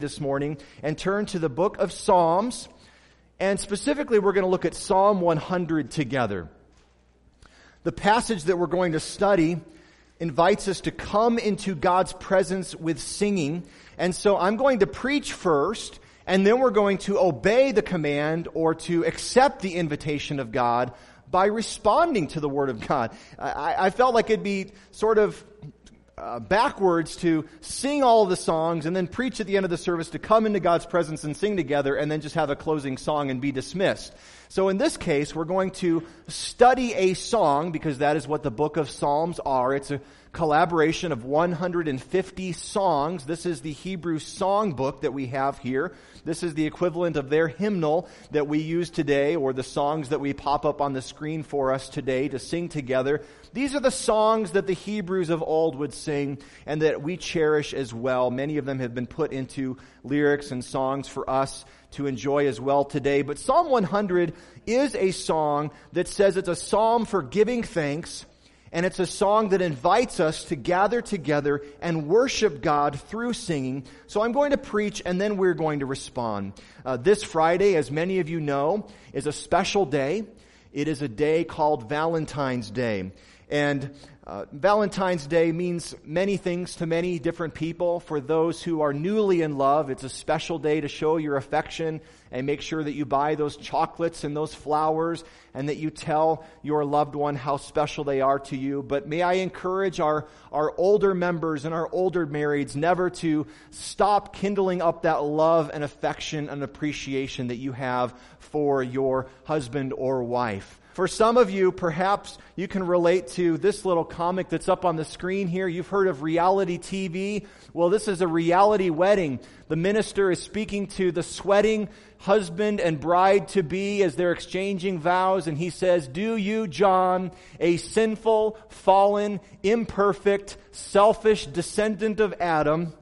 this morning and turn to the book of Psalms, and specifically we're going to look at Psalm 100 together. The passage that we're going to study invites us to come into God's presence with singing, and so I'm going to preach first, and then we're going to obey the command or to accept the invitation of God by responding to the Word of God. I felt like it'd be sort of backwards to sing all of the songs and then preach at the end of the service, to come into God's presence and sing together and then just have a closing song and be dismissed. So in this case, we're going to study a song, because that is what the book of Psalms are. It's a collaboration of 150 songs. This is the Hebrew song book that we have here. This is the equivalent of their hymnal that we use today, or the songs that we pop up on the screen for us today to sing together. These are the songs that the Hebrews of old would sing and that we cherish as well. Many of them have been put into lyrics and songs for us to enjoy as well today. But Psalm 100 is a song that says it's a psalm for giving thanks, and it's a song that invites us to gather together and worship God through singing. So I'm going to preach, and then we're going to respond. This Friday, as many of you know, is a special day. It is a day called Valentine's Day. And Valentine's Day means many things to many different people. For those who are newly in love, it's a special day to show your affection and make sure that you buy those chocolates and those flowers and that you tell your loved one how special they are to you. But may I encourage our older members and our older marrieds never to stop kindling up that love and affection and appreciation that you have for your husband or wife. For some of you, perhaps you can relate to this little comic that's up on the screen here. You've heard of reality TV. Well, this is a reality wedding. The minister is speaking to the sweating husband and bride-to-be as they're exchanging vows, and he says, "Do you, John, a sinful, fallen, imperfect, selfish descendant of Adam,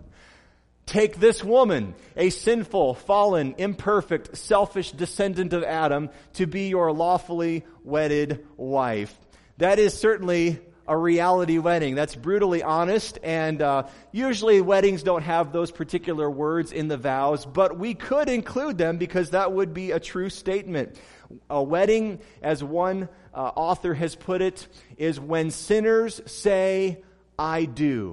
take this woman, a sinful, fallen, imperfect, selfish descendant of Adam, to be your lawfully wedded wife?" That is certainly a reality wedding. That's brutally honest, and usually weddings don't have those particular words in the vows, but we could include them because that would be a true statement. A wedding, as one author has put it, is when sinners say, "I do."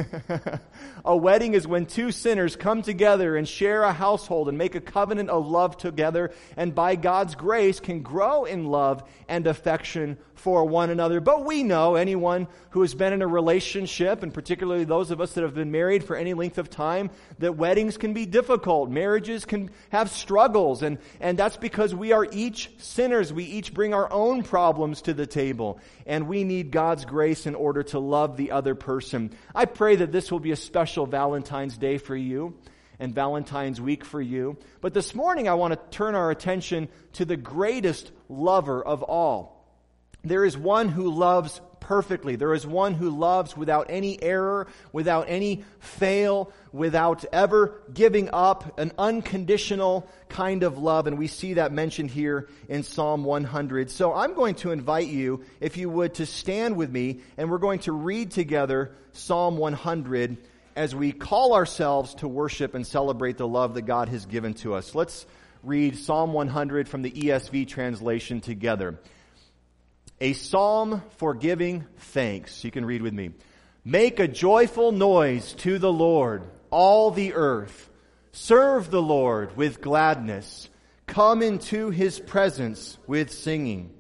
A wedding is when two sinners come together and share a household and make a covenant of love together, and by God's grace can grow in love and affection for one another. But we know, anyone who has been in a relationship, and particularly those of us that have been married for any length of time, that weddings can be difficult. Marriages can have struggles, and that's because we are each sinners. We each bring our own problems to the table, and we need God's grace in order to love the other person. I pray that this will be a special Valentine's Day for you and Valentine's week for you. But this morning I want to turn our attention to the greatest lover of all. There is one who loves perfectly. There is one who loves without any error, without any fail, without ever giving up, an unconditional kind of love. And we see that mentioned here in Psalm 100. So I'm going to invite you, if you would, to stand with me, and we're going to read together Psalm 100 as we call ourselves to worship and celebrate the love that God has given to us. Let's read Psalm 100 from the ESV translation together. A psalm for giving thanks. You can read with me. Make a joyful noise to the Lord, all the earth. Serve the Lord with gladness. Come into His presence with singing.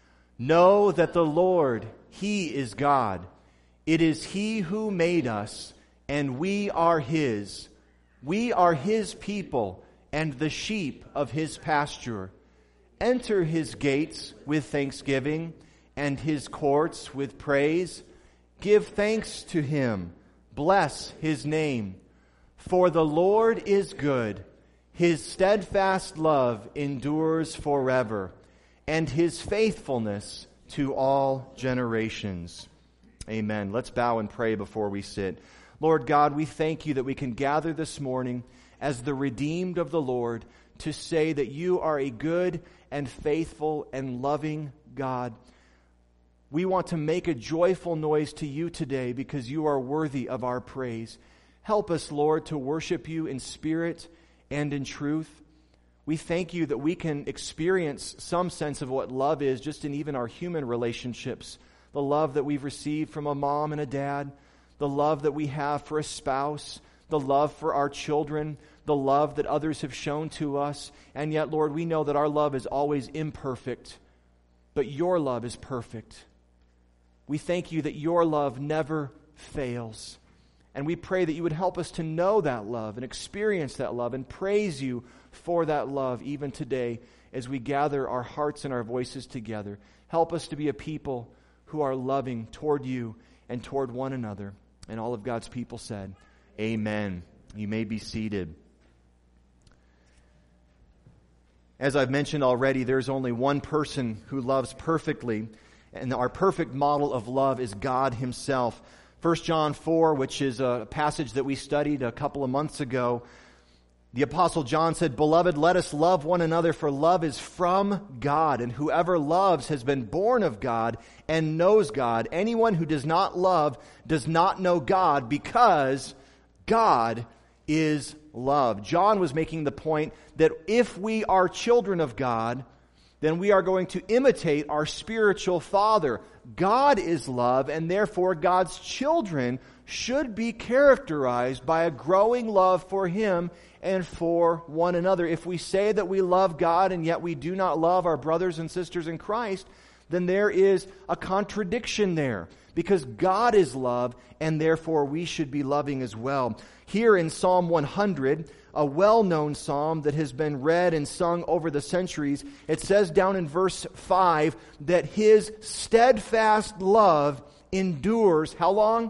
Know that the Lord, He is God. It is He who made us, and we are His. We are His people and the sheep of His pasture. Enter His gates with thanksgiving and His courts with praise. Give thanks to Him. Bless His name. For the Lord is good. His steadfast love endures forever, and His faithfulness to all generations. Amen. Let's bow and pray before we sit. Lord God, we thank You that we can gather this morning as the redeemed of the Lord to say that You are a good and faithful and loving God. We want to make a joyful noise to You today because You are worthy of our praise. Help us, Lord, to worship you in spirit and in truth. We thank you that we can experience some sense of what love is just in even our human relationships. The love that we've received from a mom and a dad, the love that we have for a spouse, the love for our children, the love that others have shown to us. And yet, Lord, we know that our love is always imperfect, but your love is perfect. We thank you that your love never fails. And we pray that you would help us to know that love and experience that love and praise you for that love even today as we gather our hearts and our voices together. Help us to be a people who are loving toward you and toward one another. And all of God's people said, amen. You may be seated. As I've mentioned already, there's only one person who loves perfectly, and our perfect model of love is God himself. 1 John 4, which is a passage that we studied a couple of months ago, the Apostle John said, "Beloved, let us love one another, for love is from God, and whoever loves has been born of God and knows God. Anyone who does not love does not know God, because God is love." John was making the point that if we are children of God, then we are going to imitate our spiritual Father. God is love, and therefore God's children should be characterized by a growing love for Him and for one another. If we say that we love God and yet we do not love our brothers and sisters in Christ, then there is a contradiction there, because God is love and therefore we should be loving as well. Here in Psalm 100, a well-known psalm that has been read and sung over the centuries, it says down in verse 5 that His steadfast love endures, how long?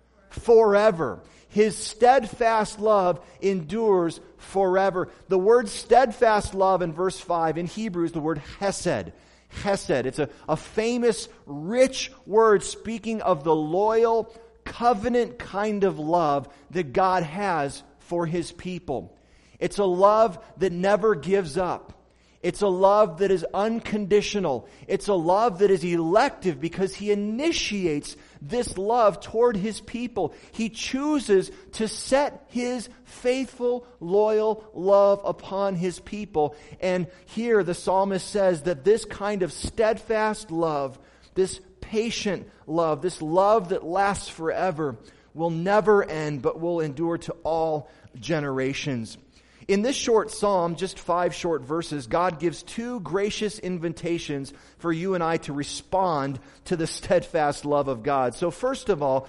Forever. His steadfast love endures forever. The word steadfast love in verse 5 in Hebrew is the word hesed. Hesed. It's a famous, rich word speaking of the loyal, covenant kind of love that God has for His people. It's a love that never gives up. It's a love that is unconditional. It's a love that is elective because He initiates this love toward His people. He chooses to set His faithful, loyal love upon His people. And here the psalmist says that this kind of steadfast love, this patient love, this love that lasts forever, will never end, but will endure to all generations. In this short psalm, just 5 short verses, God gives 2 gracious invitations for you and I to respond to the steadfast love of God. So first of all,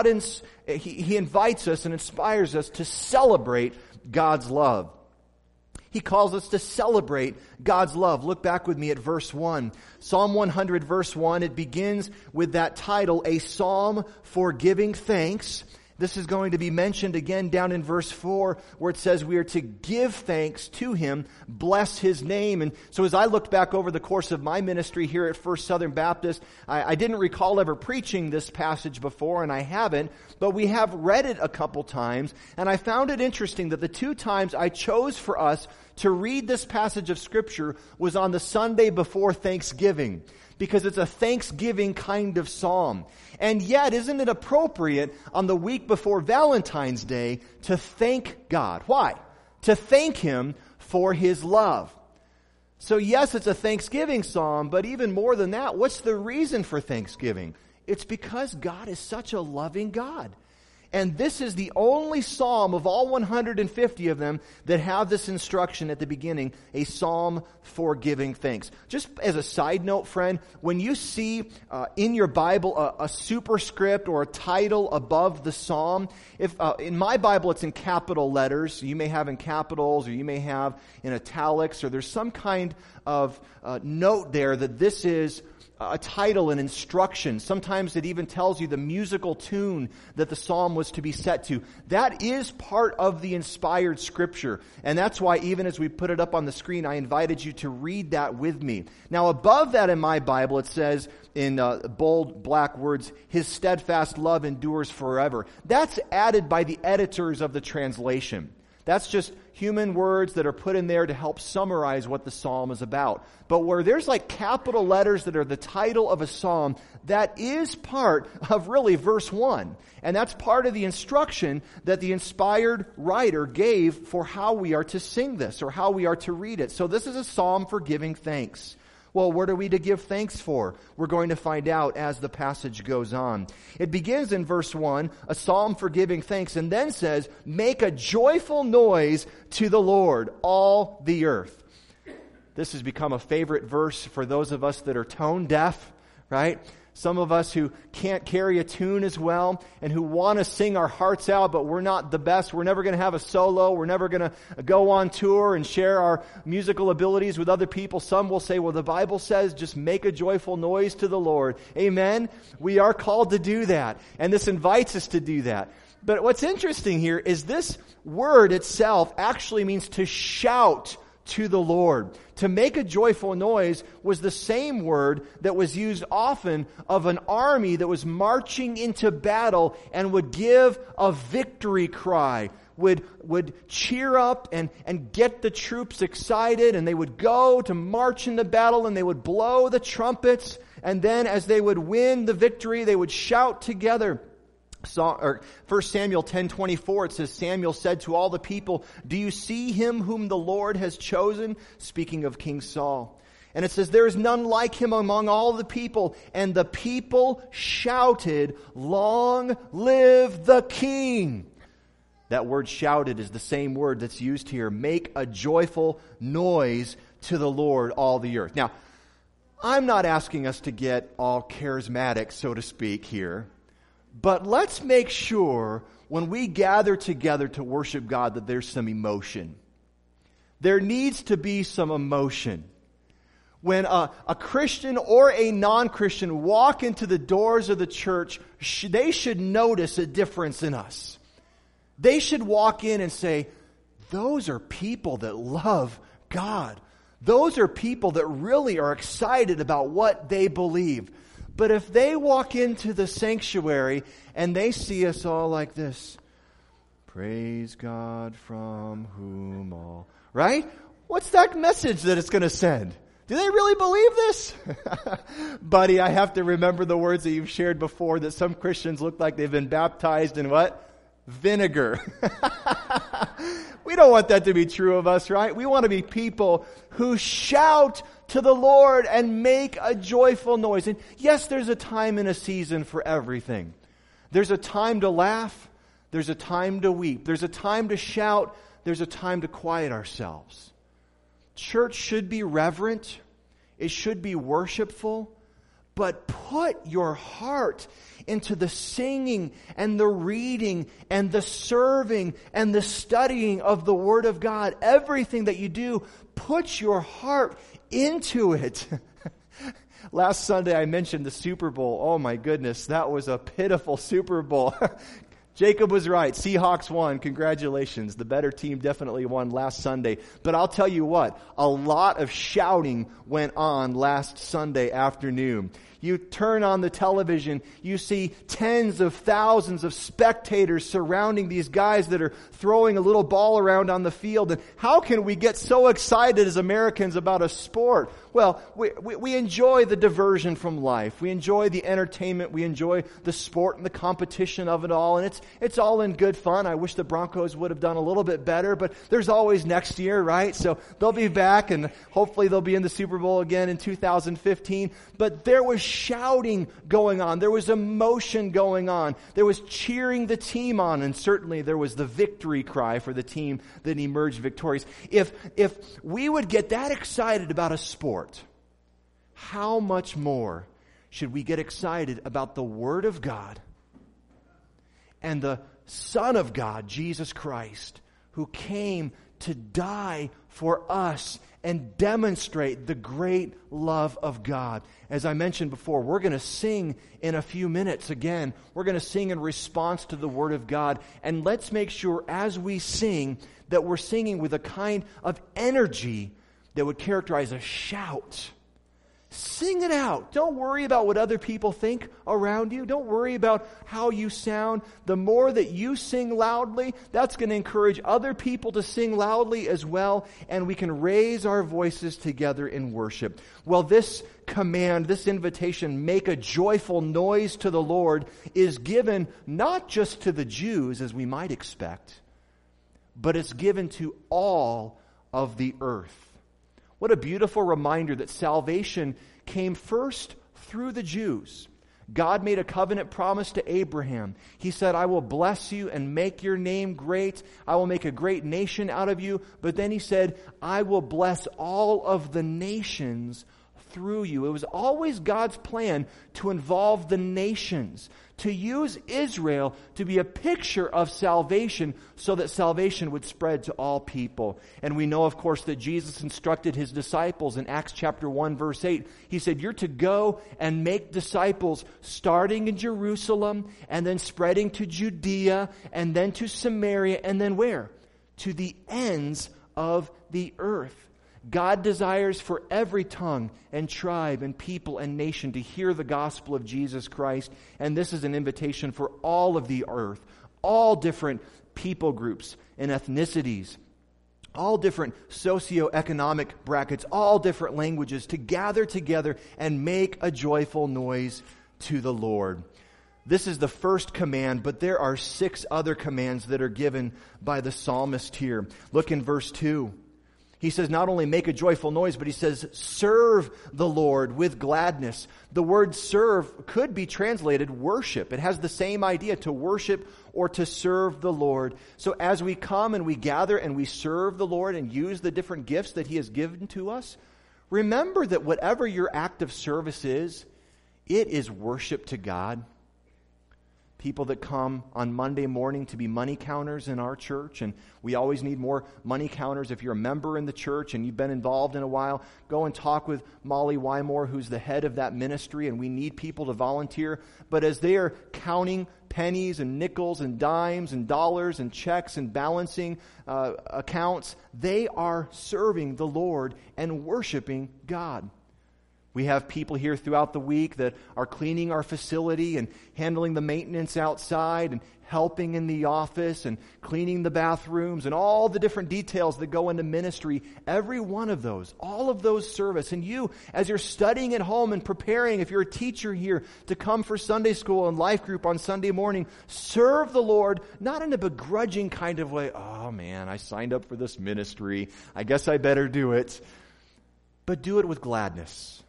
He invites us and inspires us to celebrate God's love. He calls us to celebrate God's love. Look back with me at verse 1. Psalm 100, verse 1, it begins with that title, A Psalm for Giving Thanks. This is going to be mentioned again down in verse 4, where it says we are to give thanks to Him, bless His name. And so as I looked back over the course of my ministry here at First Southern Baptist, I didn't recall ever preaching this passage before, and I haven't, but we have read it a couple times, and I found it interesting that the 2 times I chose for us to read this passage of Scripture was on the Sunday before Thanksgiving, because it's a Thanksgiving kind of psalm. And yet, isn't it appropriate on the week before Valentine's Day to thank God? Why? To thank Him for His love. So yes, it's a Thanksgiving psalm, but even more than that, what's the reason for Thanksgiving? It's because God is such a loving God. And this is the only psalm of all 150 of them that have this instruction at the beginning, a psalm for giving thanks. Just as a side note, friend, when you see in your Bible a superscript or a title above the psalm, if in my Bible it's in capital letters, you may have in capitals or you may have in italics, or there's some kind of note there that this is a title, an instruction. Sometimes it even tells you the musical tune that the psalm was to be set to. That is part of the inspired Scripture. And that's why even as we put it up on the screen, I invited you to read that with me. Now above that in my Bible, it says in bold black words, His steadfast love endures forever. That's added by the editors of the translation. That's just human words that are put in there to help summarize what the psalm is about. But where there's like capital letters that are the title of a psalm, that is part of really verse 1. And that's part of the instruction that the inspired writer gave for how we are to sing this or how we are to read it. So this is a psalm for giving thanks. Well, what are we to give thanks for? We're going to find out as the passage goes on. It begins in verse 1, a psalm for giving thanks, and then says, make a joyful noise to the Lord, all the earth. This has become a favorite verse for those of us that are tone deaf, right? Some of us who can't carry a tune as well and who want to sing our hearts out, but we're not the best. We're never going to have a solo. We're never going to go on tour and share our musical abilities with other people. Some will say, well, the Bible says just make a joyful noise to the Lord. Amen? We are called to do that, and this invites us to do that. But what's interesting here is this word itself actually means to shout to the Lord. To make a joyful noise was the same word that was used often of an army that was marching into battle and would give a victory cry, would cheer up and get the troops excited, and they would go to march into battle and they would blow the trumpets, and then as they would win the victory, they would shout together. 1 Samuel 10:24, it says, Samuel said to all the people, do you see him whom the Lord has chosen? Speaking of King Saul. And it says, there is none like him among all the people. And the people shouted, long live the king. That word shouted is the same word that's used here. Make a joyful noise to the Lord, all the earth. Now, I'm not asking us to get all charismatic, so to speak, here. But let's make sure when we gather together to worship God that there's some emotion. There needs to be some emotion. When a Christian or a non-Christian walk into the doors of the church, they should notice a difference in us. They should walk in and say, those are people that love God. Those are people that really are excited about what they believe. But if they walk into the sanctuary and they see us all like this, praise God from whom all, right? What's that message that it's going to send? Do they really believe this? Buddy, I have to remember the words that you've shared before, that some Christians look like they've been baptized in what? Vinegar. We don't want that to be true of us, right? We want to be people who shout to the Lord and make a joyful noise. And yes, there's a time and a season for everything. There's a time to laugh. There's a time to weep. There's a time to shout. There's a time to quiet ourselves. Church should be reverent. It should be worshipful. But put your heart into the singing and the reading and the serving and the studying of the Word of God. Everything that you do, put your heart into it. Last Sunday I mentioned the Super Bowl. Oh my goodness, that was a pitiful Super Bowl. Jacob was right. Seahawks won. Congratulations. The better team definitely won last Sunday. But I'll tell you what, a lot of shouting went on last Sunday afternoon. You turn on the television, you see tens of thousands of spectators surrounding these guys that are throwing a little ball around on the field. And how can we get so excited as Americans about a sport? Well, we enjoy the diversion from life. We enjoy the entertainment. We enjoy the sport and the competition of it all. And it's all in good fun. I wish the Broncos would have done a little bit better, but there's always next year, right? So they'll be back, and hopefully they'll be in the Super Bowl again in 2015. But there was shouting going on. There was emotion going on. There was cheering the team on, and certainly there was the victory cry for the team that emerged victorious. If we would get that excited about a sport, how much more should we get excited about the Word of God and the Son of God, Jesus Christ, who came to die for us and demonstrate the great love of God. As I mentioned before, we're going to sing in a few minutes again. We're going to sing in response to the Word of God. And let's make sure as we sing that we're singing with a kind of energy that would characterize a shout. Sing it out. Don't worry about what other people think around you. Don't worry about how you sound. The more that you sing loudly, that's going to encourage other people to sing loudly as well, and we can raise our voices together in worship. Well, this command, this invitation, make a joyful noise to the Lord, is given not just to the Jews, as we might expect, but it's given to all of the earth. What a beautiful reminder that salvation came first through the Jews. God made a covenant promise to Abraham. He said, I will bless you and make your name great. I will make a great nation out of you. But then he said, I will bless all of the nations through you. It was always God's plan to involve the nations, to use Israel to be a picture of salvation so that salvation would spread to all people. And we know, of course, that Jesus instructed his disciples in Acts chapter 1, verse 8. He said, you're to go and make disciples starting in Jerusalem and then spreading to Judea and then to Samaria and then where? To the ends of the earth. God desires for every tongue and tribe and people and nation to hear the gospel of Jesus Christ. And this is an invitation for all of the earth, all different people groups and ethnicities, all different socioeconomic brackets, all different languages, to gather together and make a joyful noise to the Lord. This is the first command, but there are 6 other commands that are given by the psalmist here. Look in verse 2. He says not only make a joyful noise, but he says serve the Lord with gladness. The word serve could be translated worship. It has the same idea, to worship or to serve the Lord. So as we come and we gather and we serve the Lord and use the different gifts that he has given to us, remember that whatever your act of service is, it is worship to God. People that come on Monday morning to be money counters in our church, and we always need more money counters. If you're a member in the church and you've been involved in a while, go and talk with Molly Wymore, who's the head of that ministry, and we need people to volunteer. But as they are counting pennies and nickels and dimes and dollars and checks and balancing accounts, they are serving the Lord and worshiping God. We have people here throughout the week that are cleaning our facility and handling the maintenance outside and helping in the office and cleaning the bathrooms and all the different details that go into ministry. Every one of those, all of those service. And you, as you're studying at home and preparing, if you're a teacher here, to come for Sunday school and life group on Sunday morning, serve the Lord, not in a begrudging kind of way. Oh man, I signed up for this ministry. I guess I better do it. But do it with gladness.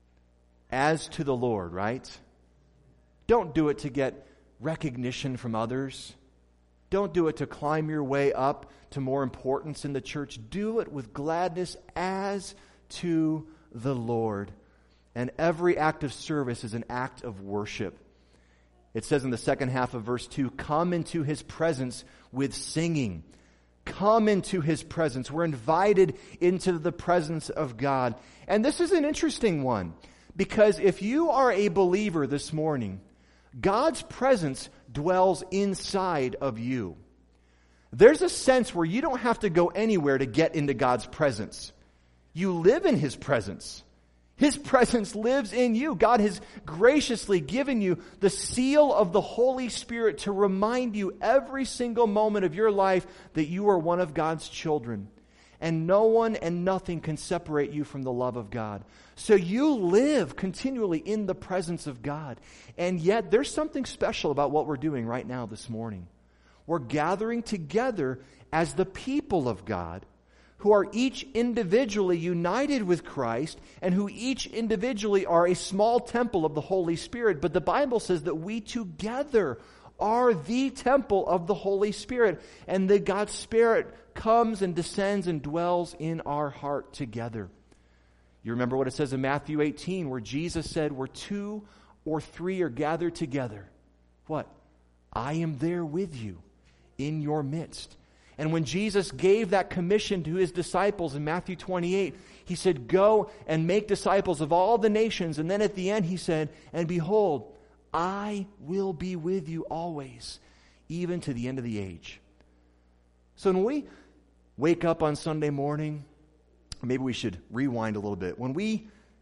As to the Lord, right? Don't do it to get recognition from others. Don't do it to climb your way up to more importance in the church. Do it with gladness as to the Lord. And every act of service is an act of worship. It says in the second half of verse 2, come into his presence with singing. Come into his presence. We're invited into the presence of God. And this is an interesting one. Because if you are a believer this morning, God's presence dwells inside of you. There's a sense where you don't have to go anywhere to get into God's presence. You live in his presence. His presence lives in you. God has graciously given you the seal of the Holy Spirit to remind you every single moment of your life that you are one of God's children. And no one and nothing can separate you from the love of God. So you live continually in the presence of God. And yet there's something special about what we're doing right now this morning. We're gathering together as the people of God, who are each individually united with Christ, and who each individually are a small temple of the Holy Spirit. But the Bible says that we together are the temple of the Holy Spirit, and that God's Spirit comes and descends and dwells in our heart together. You remember what it says in Matthew 18, where Jesus said, where 2 or 3 are gathered together, what? I am there with you in your midst. And when Jesus gave that commission to his disciples in Matthew 28, he said, go and make disciples of all the nations. And then at the end he said, and behold, I will be with you always, even to the end of the age. So when we wake up on Sunday morning, maybe we should rewind a little bit. When we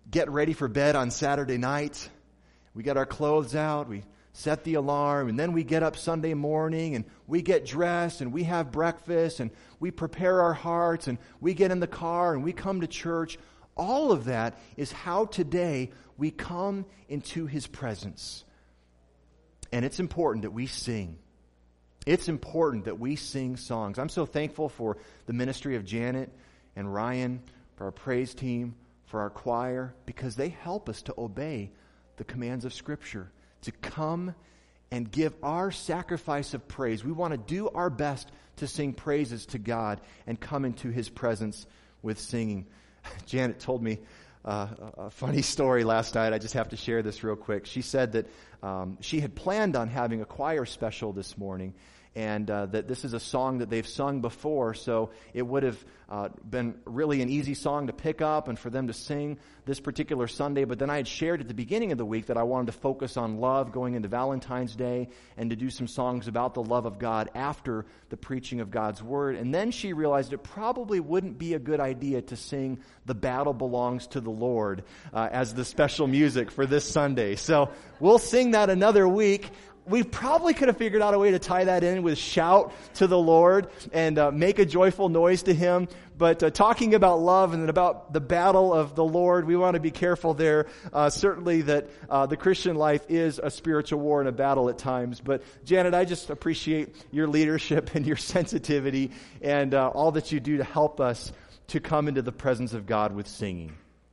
get ready for bed on Saturday night. We get our clothes out, we set the alarm, and then we get up Sunday morning and we get dressed and we have breakfast and we prepare our hearts and we get in the car and we come to church. All of that is how today we come into His presence. And it's important that we sing. It's important that we sing songs. I'm so thankful for the ministry of Janet and Ryan, for our praise team, for our choir, because they help us to obey the commands of Scripture, to come and give our sacrifice of praise. We want to do our best to sing praises to God and come into His presence with singing. Janet told me a funny story last night. I just have to share this real quick. She said that she had planned on having a choir special this morning, and that this is a song that they've sung before, so it would have been really an easy song to pick up and for them to sing this particular Sunday. But then I had shared at the beginning of the week that I wanted to focus on love going into Valentine's Day and to do some songs about the love of God after the preaching of God's Word. And then she realized it probably wouldn't be a good idea to sing "The Battle Belongs to the Lord" as the special music for this Sunday. So we'll sing that another week. We probably could have figured out a way to tie that in with "Shout to the Lord" and make a joyful noise to Him. But talking about love and about the battle of the Lord, we want to be careful there. Certainly that the Christian life is a spiritual war and a battle at times. But Janet, I just appreciate your leadership and your sensitivity and all that you do to help us to come into the presence of God with singing.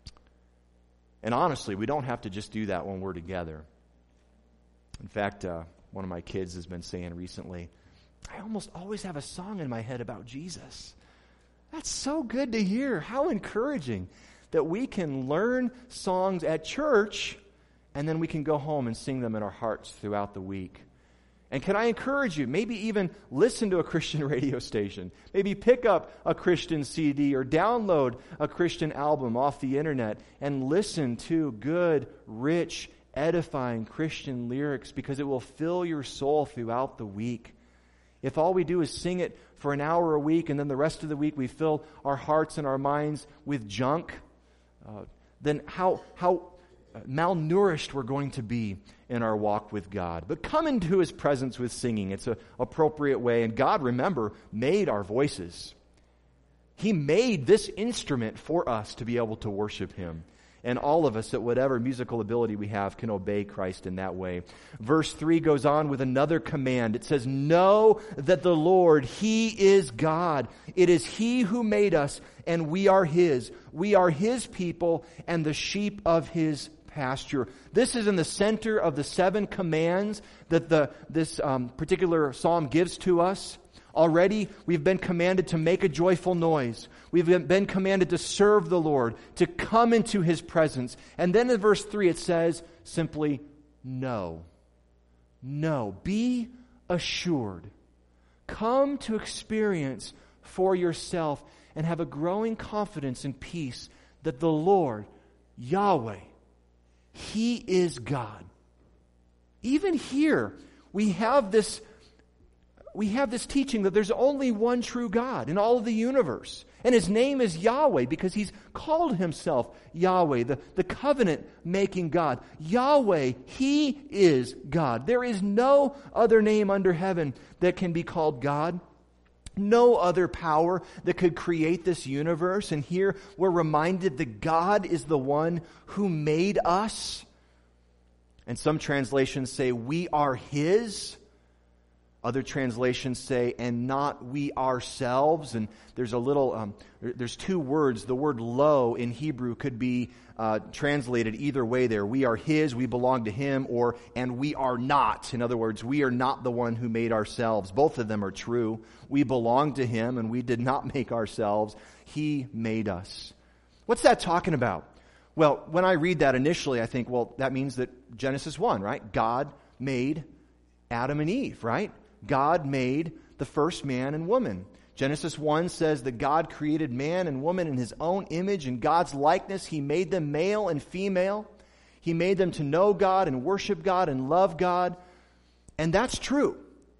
And honestly, we don't have to just do that when we're together. In fact, one of my kids has been saying recently, I almost always have a song in my head about Jesus. That's so good to hear. How encouraging that we can learn songs at church and then we can go home and sing them in our hearts throughout the week. And can I encourage you, maybe even listen to a Christian radio station. Maybe pick up a Christian CD or download a Christian album off the internet and listen to good, rich, edifying Christian lyrics, because it will fill your soul throughout the week. If all we do is sing it for an hour a week and then the rest of the week we fill our hearts and our minds with junk, then how malnourished we're going to be in our walk with God. But come into His presence with singing. It's an appropriate way. And God, remember, made our voices. He made this instrument for us to be able to worship Him. And all of us, at whatever musical ability we have, can obey Christ in that way. Verse 3 goes on with another command. It says, know that the Lord, He is God. It is He who made us, and we are His. We are His people and the sheep of His pasture. This is in the center of the 7 commands that this particular psalm gives to us. Already, we've been commanded to make a joyful noise. We've been commanded to serve the Lord, to come into His presence. And then in verse 3 it says simply, know. Know. Be assured. Come to experience for yourself and have a growing confidence and peace that the Lord, Yahweh, He is God. Even here, we have this teaching that there's only one true God in all of the universe. And His name is Yahweh because He's called Himself Yahweh, the covenant-making God. Yahweh, He is God. There is no other name under heaven that can be called God. No other power that could create this universe. And here we're reminded that God is the one who made us. And some translations say we are His. Other translations say, and not we ourselves. And there's there's 2 words. The word lo in Hebrew could be translated either way there. We are His, we belong to Him, or and we are not. In other words, we are not the one who made ourselves. Both of them are true. We belong to Him and we did not make ourselves. He made us. What's that talking about? Well, when I read that initially, I think, well, that means that Genesis 1, right? God made Adam and Eve, right? God made the first man and woman. Genesis 1 says that God created man and woman in His own image and God's likeness. He made them male and female. He made them to know God and worship God and love God. And that's true.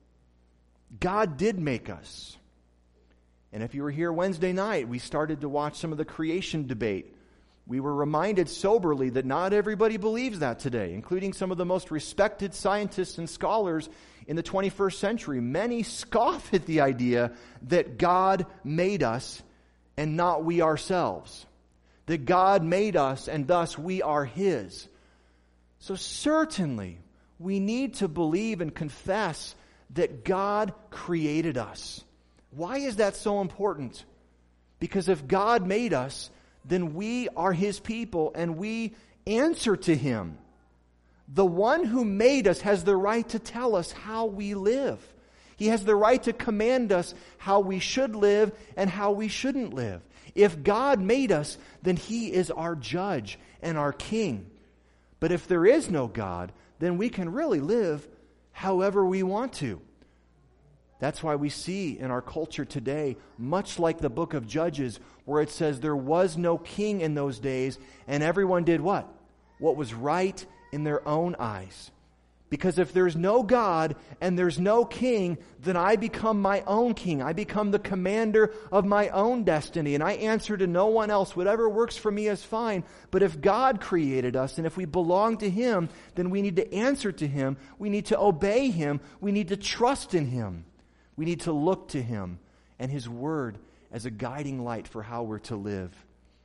God did make us. And if you were here Wednesday night, we started to watch some of the creation debate We were reminded soberly that not everybody believes that today, including some of the most respected scientists and scholars in the 21st century. Many scoff at the idea that God made us and not we ourselves. That God made us and thus we are His. So certainly we need to believe and confess that God created us. Why is that so important? Because if God made us, then we are His people and we answer to Him. The one who made us has the right to tell us how we live. He has the right to command us how we should live and how we shouldn't live. If God made us, then He is our judge and our king. But if there is no God, then we can really live however we want to. That's why we see in our culture today, much like the book of Judges, where it says there was no king in those days, and everyone did what? What was right in their own eyes. Because if there's no God and there's no king, then I become my own king. I become the commander of my own destiny, and I answer to no one else. Whatever works for me is fine. But if God created us, and if we belong to Him, then we need to answer to Him. We need to obey Him. We need to trust in Him. We need to look to Him and His Word as a guiding light for how we're to live.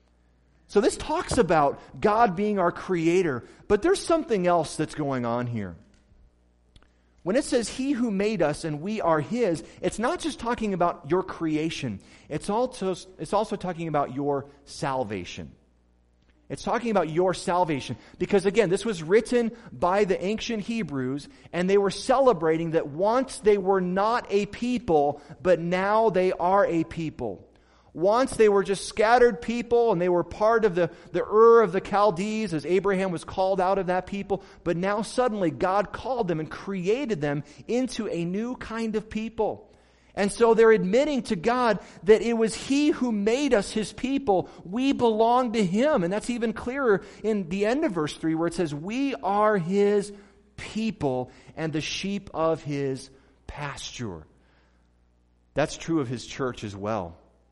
So this talks about God being our creator, but there's something else that's going on here. When it says He who made us and we are His, it's not just talking about your creation. It's also talking about your salvation. It's talking about your salvation. Because again, this was written by the ancient Hebrews, and they were celebrating that once they were not a people, but now they are a people. Once they were just scattered people, and they were part of the Ur of the Chaldees, as Abraham was called out of that people. But now suddenly God called them and created them into a new kind of people. And so they're admitting to God that it was He who made us His people. We belong to Him. And that's even clearer in the end of verse 3, where it says, we are His people and the sheep of His pasture. That's true of His church as well.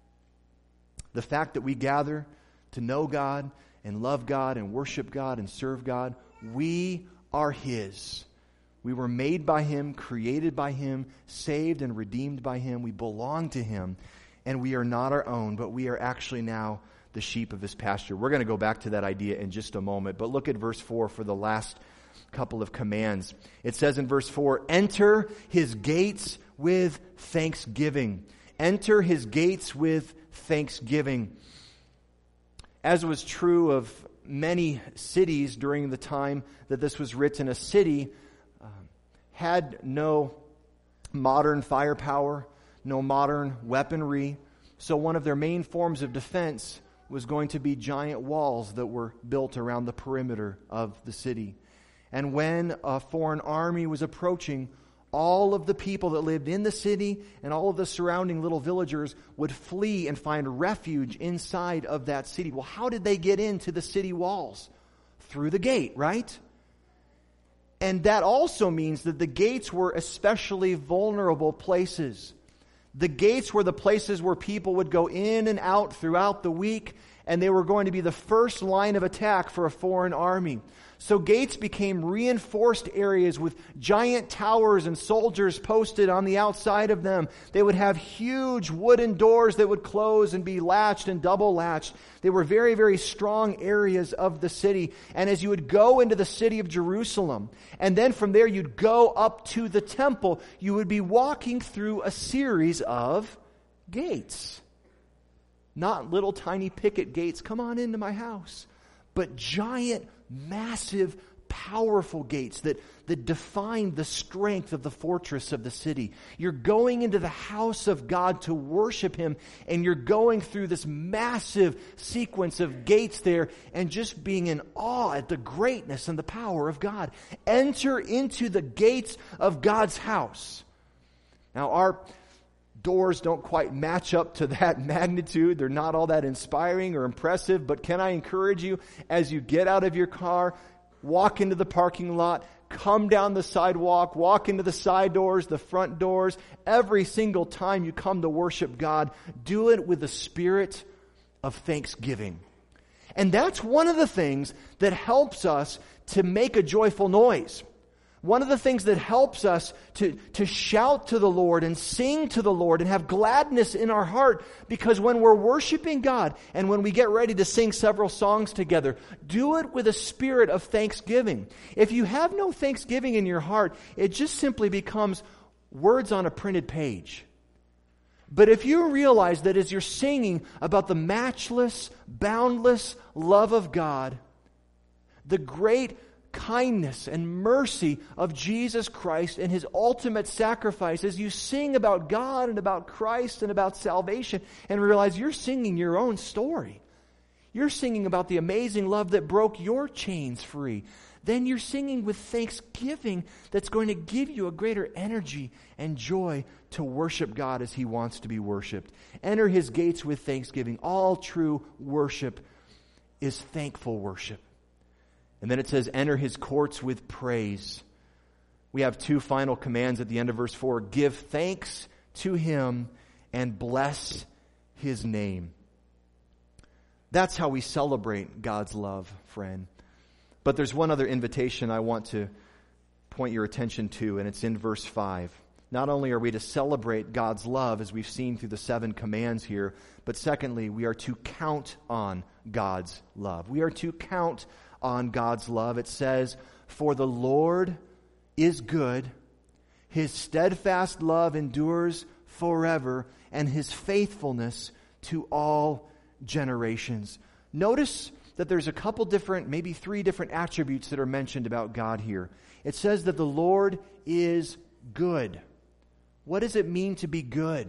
The fact that we gather to know God and love God and worship God and serve God, we are His. We were made by Him, created by Him, saved and redeemed by Him. We belong to Him, and we are not our own, but we are actually now the sheep of His pasture. We're going to go back to that idea in just a moment, but look at verse 4 for the last couple of commands. It says in verse 4, enter His gates with thanksgiving. Enter His gates with thanksgiving. As was true of many cities during the time that this was written, a city had no modern firepower, no modern weaponry. So one of their main forms of defense was going to be giant walls that were built around the perimeter of the city. And when a foreign army was approaching, all of the people that lived in the city and all of the surrounding little villagers would flee and find refuge inside of that city. Well, how did they get into the city walls? Through the gate, right? And that also means that the gates were especially vulnerable places. The gates were the places where people would go in and out throughout the week, and they were going to be the first line of attack for a foreign army. So gates became reinforced areas with giant towers and soldiers posted on the outside of them. They would have huge wooden doors that would close and be latched and double latched. They were very, very strong areas of the city. And as you would go into the city of Jerusalem, and then from there you'd go up to the temple, you would be walking through a series of gates. Not little tiny picket gates, come on into my house, but giant, massive, powerful gates that define the strength of the fortress of the city. You're going into the house of God to worship Him, and you're going through this massive sequence of gates there and just being in awe at the greatness and the power of God. Enter into the gates of God's house. Now, our doors don't quite match up to that magnitude. They're not all that inspiring or impressive, but can I encourage you, as you get out of your car, walk into the parking lot, come down the sidewalk, walk into the side doors, the front doors, every single time you come to worship God, do it with a spirit of thanksgiving. And that's one of the things that helps us to make a joyful noise. One of the things that helps us to shout to the Lord and sing to the Lord and have gladness in our heart, because when we're worshiping God and when we get ready to sing several songs together, do it with a spirit of thanksgiving. If you have no thanksgiving in your heart, it just simply becomes words on a printed page. But if you realize that as you're singing about the matchless, boundless love of God, the great kindness and mercy of Jesus Christ and His ultimate sacrifice, as you sing about God and about Christ and about salvation, and realize you're singing your own story. You're singing about the amazing love that broke your chains free. Then you're singing with thanksgiving that's going to give you a greater energy and joy to worship God as He wants to be worshiped. Enter His gates with thanksgiving. All true worship is thankful worship. And then it says, enter His courts with praise. We have two final commands at the end of verse 4. Give thanks to Him and bless His name. That's how we celebrate God's love, friend. But there's one other invitation I want to point your attention to, and it's in verse 5. Not only are we to celebrate God's love, as we've seen through the 7 commands here, but secondly, we are to count on God's love. We are to count on God's love. It says, for the Lord is good, His steadfast love endures forever, and His faithfulness to all generations. Notice that there's a couple different, maybe 3 different attributes that are mentioned about God here. It says that the Lord is good. What does it mean to be good?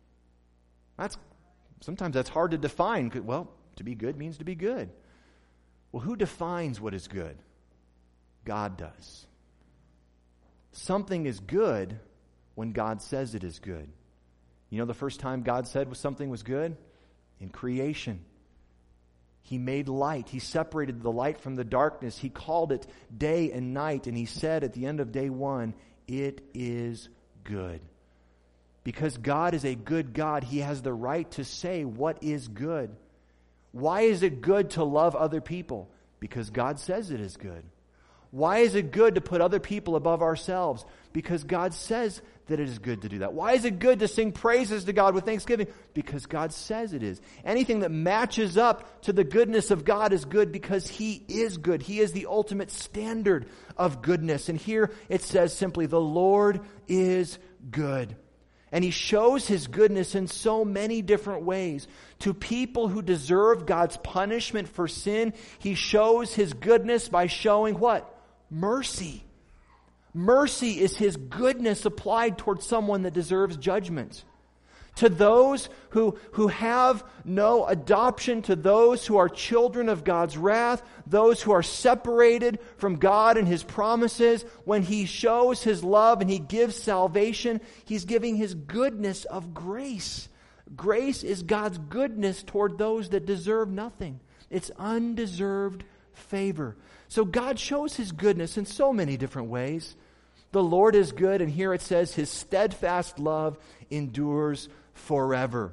Sometimes that's hard to define. Well, to be good means to be good. Well, who defines what is good? God does. Something is good when God says it is good. You know the first time God said something was good? In creation. He made light. He separated the light from the darkness. He called it day and night. And He said at the end of day 1, it is good. Because God is a good God, He has the right to say what is good. Why is it good to love other people? Because God says it is good. Why is it good to put other people above ourselves? Because God says that it is good to do that. Why is it good to sing praises to God with thanksgiving? Because God says it is. Anything that matches up to the goodness of God is good because He is good. He is the ultimate standard of goodness. And here it says simply, the Lord is good. And He shows His goodness in so many different ways. To people who deserve God's punishment for sin, He shows His goodness by showing what? Mercy. Mercy is His goodness applied towards someone that deserves judgment. To those who have no adoption, to those who are children of God's wrath, those who are separated from God and His promises, when He shows His love and He gives salvation, He's giving His goodness of grace. Grace is God's goodness toward those that deserve nothing. It's undeserved favor. So God shows His goodness in so many different ways. The Lord is good, and here it says His steadfast love endures forever,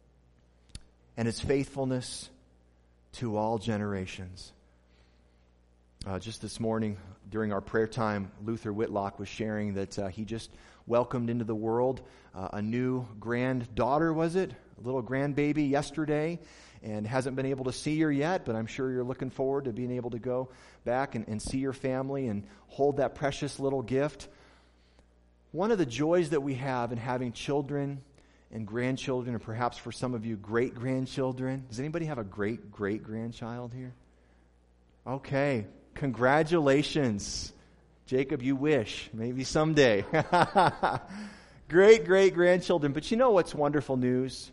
and His faithfulness to all generations. Just this morning during our prayer time, Luther Whitlock was sharing that he just welcomed into the world a new granddaughter, was it? A little grandbaby yesterday, and hasn't been able to see her yet, but I'm sure you're looking forward to being able to go back and see your family and hold that precious little gift. One of the joys that we have in having children and grandchildren, and perhaps for some of you, great-grandchildren. Does anybody have a great-great-grandchild here? Okay, congratulations. Jacob, you wish. Maybe someday. Great-great-grandchildren. But you know what's wonderful news?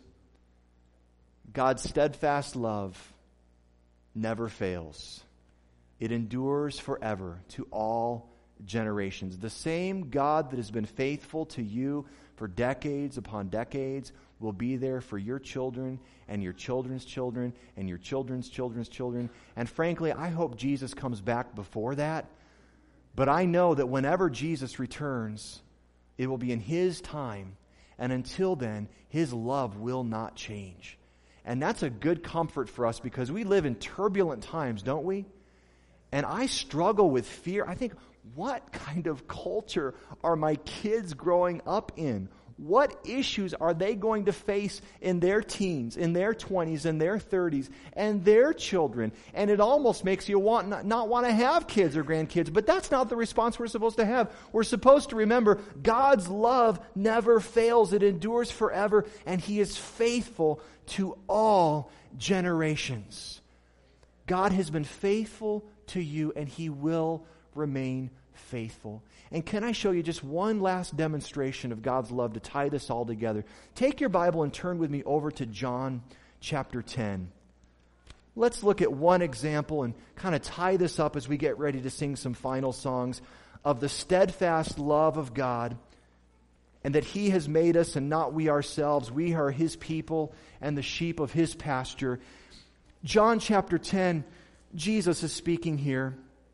God's steadfast love never fails. It endures forever to all generations. The same God that has been faithful to you for decades upon decades will be there for your children and your children's children and your children's children's children. And frankly, I hope Jesus comes back before that. But I know that whenever Jesus returns, it will be in His time. And until then, His love will not change. And that's a good comfort for us because we live in turbulent times, don't we? And I struggle with fear. I think, what kind of culture are my kids growing up in? What issues are they going to face in their teens, in their 20s, in their 30s, and their children? And it almost makes you not want to have kids or grandkids, but that's not the response we're supposed to have. We're supposed to remember God's love never fails. It endures forever, and He is faithful to all generations. God has been faithful to you, and He will remain faithful. And can I show you just one last demonstration of God's love to tie this all together? Take your Bible and turn with me over to John chapter 10. Let's look at one example and kind of tie this up as we get ready to sing some final songs of the steadfast love of God, and that He has made us and not we ourselves. We are His people and the sheep of His pasture. John chapter 10, Jesus is speaking here.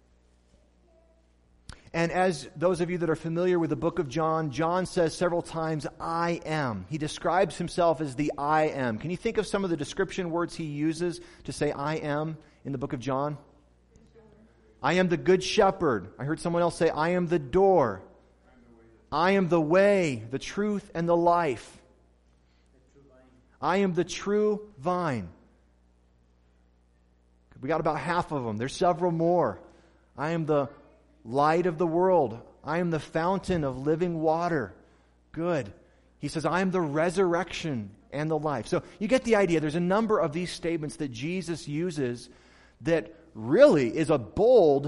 And as those of you that are familiar with the book of John, John says several times, I am. He describes himself as the I am. Can you think of some of the description words he uses to say I am in the book of John? I am the good shepherd. I heard someone else say, I am the door. I am the way, the truth, and the life. I am the true vine. We got about half of them. There's several more. I am the light of the world. I am the fountain of living water. Good. He says, I am the resurrection and the life. So you get the idea. There's a number of these statements that Jesus uses that really is a bold,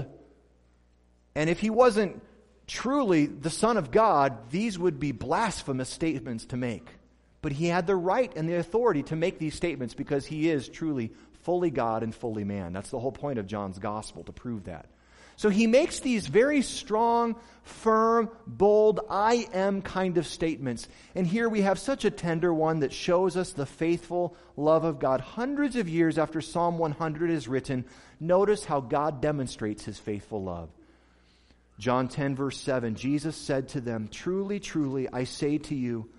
and if He wasn't truly the Son of God, these would be blasphemous statements to make. But He had the right and the authority to make these statements because He is truly fully God and fully man. That's the whole point of John's gospel, to prove that. So He makes these very strong, firm, bold, I am kind of statements. And here we have such a tender one that shows us the faithful love of God. Hundreds of years after Psalm 100 is written, notice how God demonstrates His faithful love. John 10 verse 7, Jesus said to them, truly, truly, I say to you,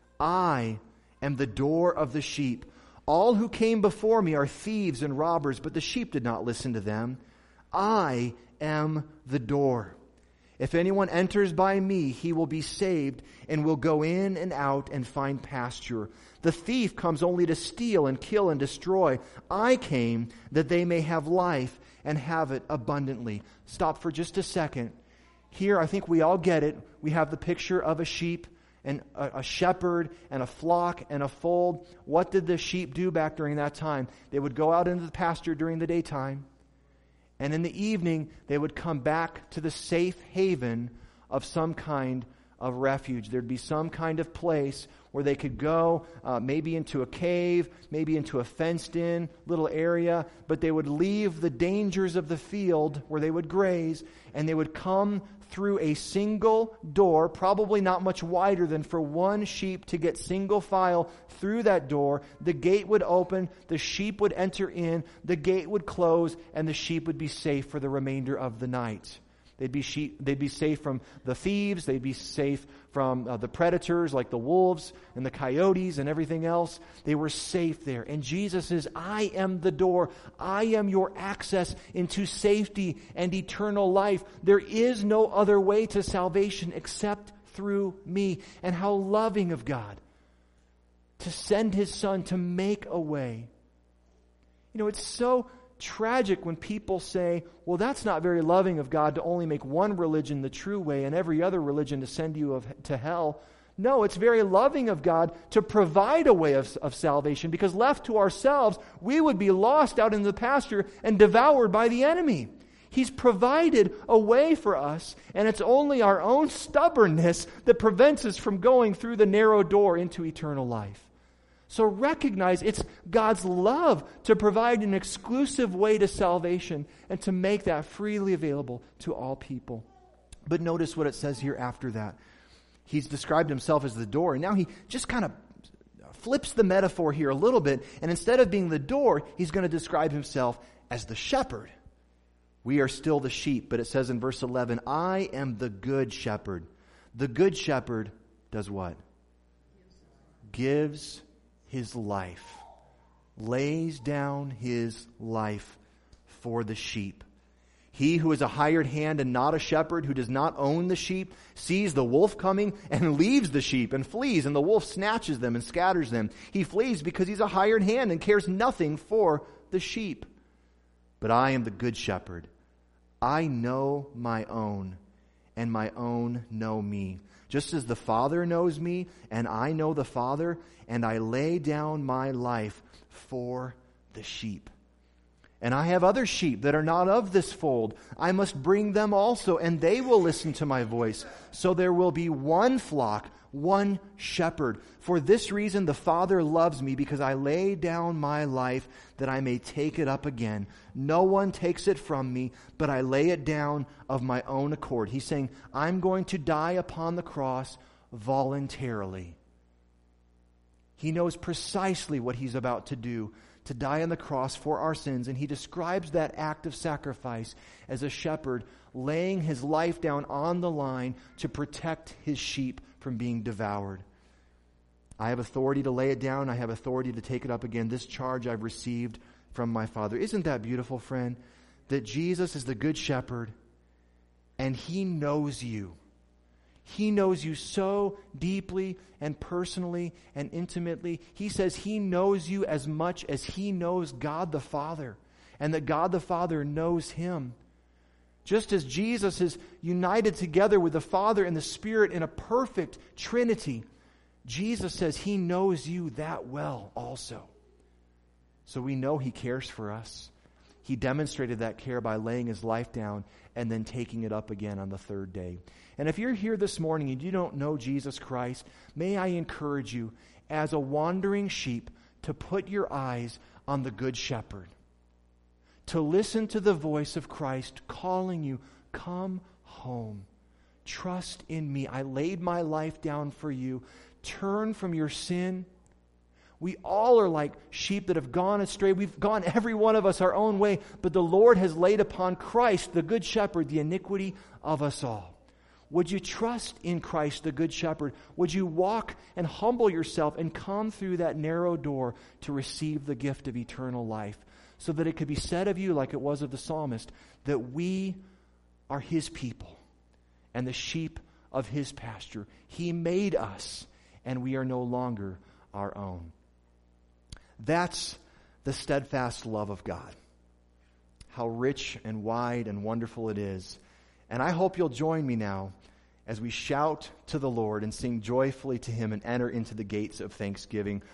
I am the door of the sheep. All who came before me are thieves and robbers, but the sheep did not listen to them. I am the door. If anyone enters by me, he will be saved and will go in and out and find pasture. The thief comes only to steal and kill and destroy. I came that they may have life and have it abundantly. Stop for just a second. Here, I think we all get it. We have the picture of a sheep and a shepherd and a flock and a fold. What did the sheep do back during that time? They would go out into the pasture during the daytime. And in the evening, they would come back to the safe haven of some kind of refuge. There'd be some kind of place where they could go, maybe into a cave, maybe into a fenced-in little area, but they would leave the dangers of the field where they would graze, and they would come through a single door, probably not much wider than for one sheep to get single file through that door. The gate would open, the sheep would enter in, the gate would close, and the sheep would be safe for the remainder of the night. They'd be safe from the thieves. They'd be safe from the predators like the wolves and the coyotes and everything else. They were safe there. And Jesus says, I am the door. I am your access into safety and eternal life. There is no other way to salvation except through me. And how loving of God to send His Son to make a way. You know, it's so tragic when people say, well, that's not very loving of God to only make one religion the true way and every other religion to send you to hell. No, it's very loving of God to provide a way of salvation, because left to ourselves, we would be lost out in the pasture and devoured by the enemy. He's provided a way for us, and it's only our own stubbornness that prevents us from going through the narrow door into eternal life. So recognize it's God's love to provide an exclusive way to salvation and to make that freely available to all people. But notice what it says here after that. He's described Himself as the door, and now He just kind of flips the metaphor here a little bit, and instead of being the door, He's going to describe Himself as the shepherd. We are still the sheep, but it says in verse 11, I am the good shepherd. The good shepherd does what? Gives his life lays down his life for the sheep. He who is a hired hand and not a shepherd, who does not own the sheep, sees the wolf coming and leaves the sheep and flees, and the wolf snatches them and scatters them. He flees because he's a hired hand and cares nothing for the sheep. But I am the good shepherd. I know my own, and my own know me. Just as the Father knows me, and I know the Father, and I lay down my life for the sheep. And I have other sheep that are not of this fold. I must bring them also, and they will listen to my voice. So there will be one flock, one shepherd. For this reason the Father loves me, because I lay down my life that I may take it up again. No one takes it from me, but I lay it down of my own accord. He's saying, I'm going to die upon the cross voluntarily. He knows precisely what he's about to do, to die on the cross for our sins. And he describes that act of sacrifice as a shepherd laying his life down on the line to protect his sheep from being devoured. I have authority to lay it down. I have authority to take it up again. This charge I've received from my Father. Isn't that beautiful, friend? That Jesus is the good shepherd, and he knows you. He knows you so deeply and personally and intimately. He says he knows you as much as he knows God the Father, and that God the Father knows him. Just as Jesus is united together with the Father and the Spirit in a perfect Trinity, Jesus says he knows you that well also. So we know he cares for us. He demonstrated that care by laying his life down and then taking it up again on the third day. And if you're here this morning and you don't know Jesus Christ, may I encourage you, as a wandering sheep, to put your eyes on the Good Shepherd. To listen to the voice of Christ calling you, come home. Trust in me. I laid my life down for you. Turn from your sin. We all are like sheep that have gone astray. We've gone, every one of us, our own way. But the Lord has laid upon Christ, the Good Shepherd, the iniquity of us all. Would you trust in Christ, the Good Shepherd? Would you walk and humble yourself and come through that narrow door to receive the gift of eternal life, so that it could be said of you, like it was of the psalmist, that we are his people and the sheep of his pasture. He made us, and we are no longer our own. That's the steadfast love of God. How rich and wide and wonderful it is. And I hope you'll join me now as we shout to the Lord and sing joyfully to him and enter into the gates of thanksgiving.